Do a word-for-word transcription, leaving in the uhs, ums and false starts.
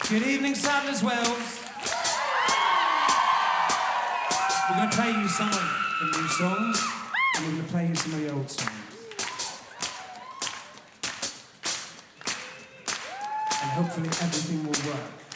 Good evening, Sadler's Wells. We're going to play you some of the new songs, and we're going to play you some of the old songs. And hopefully everything will work.